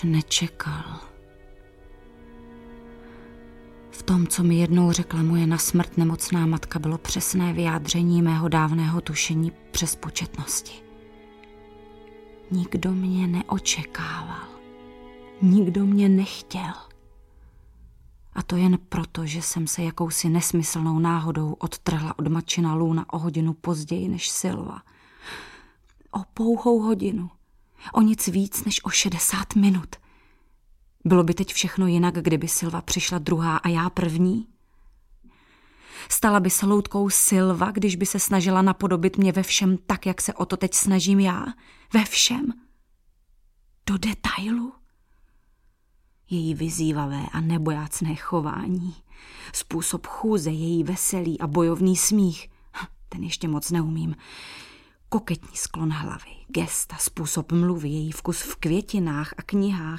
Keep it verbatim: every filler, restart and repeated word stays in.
Nečekal. V tom, co mi jednou řekla moje na smrt nemocná matka, bylo přesné vyjádření mého dávného tušení přes početnosti. Nikdo mě neočekával. Nikdo mě nechtěl. A to jen proto, že jsem se jakousi nesmyslnou náhodou odtrhla od matčina lůna o hodinu později než Silva. O pouhou hodinu. O nic víc než o šedesát minut. Bylo by teď všechno jinak, kdyby Silva přišla druhá a já první? Stala by se loutkou Silva, když by se snažila napodobit mě ve všem tak, jak se o to teď snažím já? Ve všem? Do detailu? Její vyzývavé a nebojácné chování, způsob chůze, její veselý a bojovný smích, ten ještě moc neumím, koketní sklon hlavy, gesta, způsob mluvy, její vkus v květinách a knihách,